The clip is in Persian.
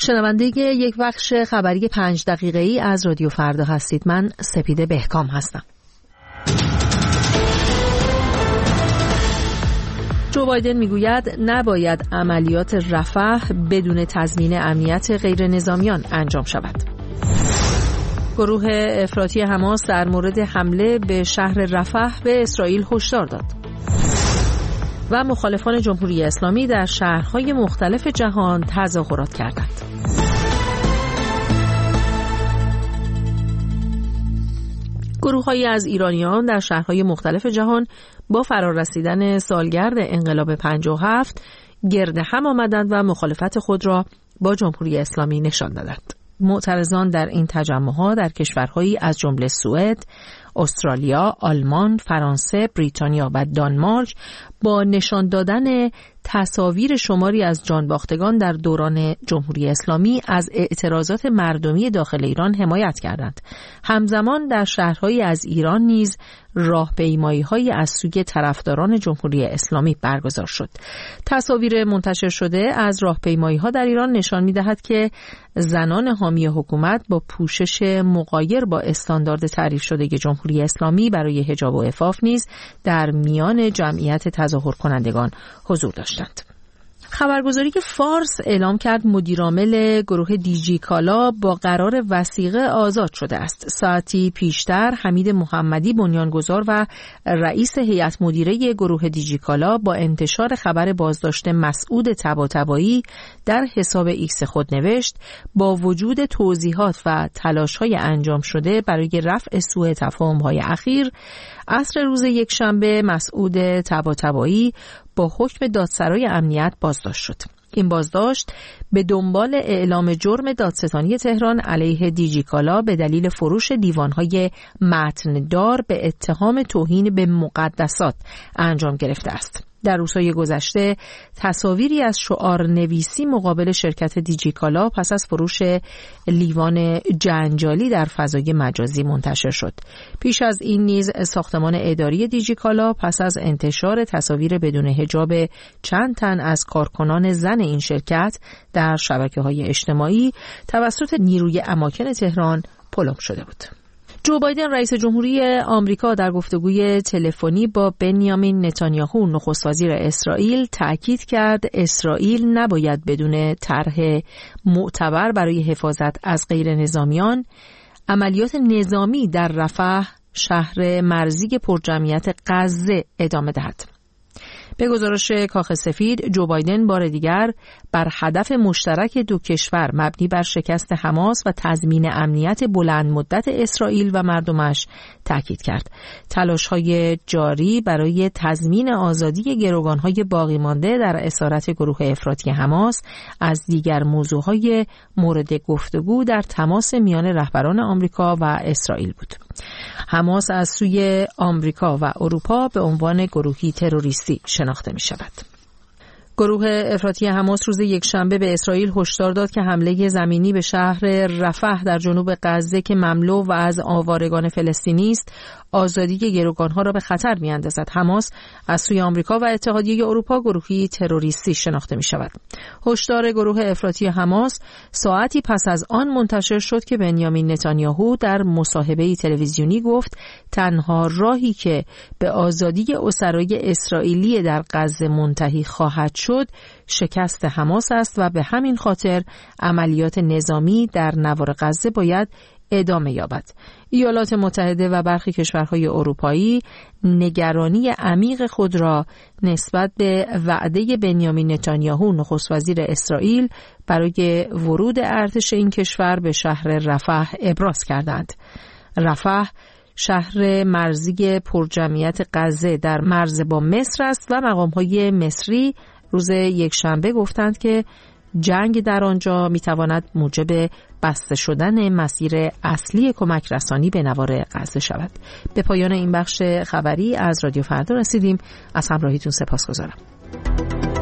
شنونده یک بخش خبری 5 دقیقه‌ای از رادیو فردا هستید. من سپیده بهکام هستم. جو بایدن میگوید نباید عملیات رفح بدون تضمین امنیت غیر نظامیان انجام شود. گروه افراطی حماس در مورد حمله به شهر رفح به اسرائیل هشدار داد. و مخالفان جمهوری اسلامی در شهرهای مختلف جهان تظاهرات کردند. گروه‌هایی از ایرانیان در شهرهای مختلف جهان با فرارسیدن سالگرد انقلاب 57 گرد هم آمدند و مخالفت خود را با جمهوری اسلامی نشان دادند. معترضان در این تجمع‌ها در کشورهایی از جمله سوئد، استرالیا، آلمان، فرانسه، بریتانیا و دانمارک با نشان دادن تصاویر شماری از جانباختگان در دوران جمهوری اسلامی از اعتراضات مردمی داخل ایران حمایت کردند. همزمان در شهرهایی از ایران نیز راهپیمایی‌هایی از سوی طرفداران جمهوری اسلامی برگزار شد. تصاویر منتشر شده از راهپیمایی‌ها در ایران نشان می‌دهد که زنان حامی حکومت با پوشش مغایر با استاندارد تعریف شده جمهوری اسلامی برای حجاب و عفاف نیز در میان جمعیت تظاهر کنندگان حضور داشتند. خبرگزاری که فارس اعلام کرد مدیرعامل گروه دیجی کالا با قرار وثیقه آزاد شده است. ساعتی پیشتر حمید محمدی بنیانگذار و رئیس هیئت مدیره گروه دیجی کالا با انتشار خبر بازداشت مسعود طباطبایی در حساب ایکس خود نوشت با وجود توضیحات و تلاش‌های انجام شده برای رفع سوء تفاهم‌های اخیر، عصر روز یکشنبه مسعود طباطبایی با حکم دادسرای امنیت بازداشت شد. این بازداشت به دنبال اعلام جرم دادستانی تهران علیه دیجی کالا به دلیل فروش دیوانهای متندار به اتهام توهین به مقدسات انجام گرفته است. در روزهای گذشته تصاویری از شعار نویسی مقابل شرکت دیجی کالا پس از فروش لیوان جنجالی در فضای مجازی منتشر شد. پیش از این نیز ساختمان اداری دیجی کالا پس از انتشار تصاویر بدون حجاب چند تن از کارکنان زن این شرکت در شبکه‌های اجتماعی توسط نیروی اماکن تهران پلم شده بود. جو بایدن رئیس جمهوری آمریکا در گفتگوی تلفنی با بنیامین نتانیاهو نخست وزیر اسرائیل تأکید کرد اسرائیل نباید بدون طرح معتبر برای حفاظت از غیر نظامیان عملیات نظامی در رفح شهر مرزی پرجمعیت غزه ادامه دهد. به گزارش کاخ سفید، جو بایدن بار دیگر بر هدف مشترک دو کشور مبنی بر شکست حماس و تضمین امنیت بلند مدت اسرائیل و مردمش تاکید کرد. تلاش‌های جاری برای تضمین آزادی گروگان‌های باقی مانده در اسارت گروه افراطی حماس از دیگر موضوع‌های مورد گفتگو در تماس میان رهبران آمریکا و اسرائیل بود. حماس از سوی آمریکا و اروپا به عنوان گروهی تروریستی شناخته می شود. گروه افراطی حماس روز یکشنبه به اسرائیل هشدار داد که حمله زمینی به شهر رفح در جنوب غزه که مملو و از آوارگان فلسطینی است، آزادی گروگانها را به خطر می‌اندازد. حماس از سوی آمریکا و اتحادیه اروپا گروهی تروریستی شناخته می‌شود. هشدار گروه افراطی حماس ساعتی پس از آن منتشر شد که بنیامین نتانیاهو در مصاحبه‌ای تلویزیونی گفت تنها راهی که به آزادی اسرای اسرائیلی در غزه منتهی خواهد شد شکست حماس است و به همین خاطر عملیات نظامی در نوار غزه باید ادامه یابد. ایالات متحده و برخی کشورهای اروپایی نگرانی عمیق خود را نسبت به وعده بنیامین نتانیاهو نخست وزیر اسرائیل برای ورود ارتش این کشور به شهر رفح ابراز کردند. رفح شهر مرزی پرجمعیت غزه در مرز با مصر است و مقام‌های مصری روز یکشنبه گفتند که جنگ در آنجا میتواند موجب بسته شدن مسیر اصلی کمک رسانی به نوار غزه شود. به پایان این بخش خبری از رادیو فردا رسیدیم. از همراهیتون سپاسگزارم.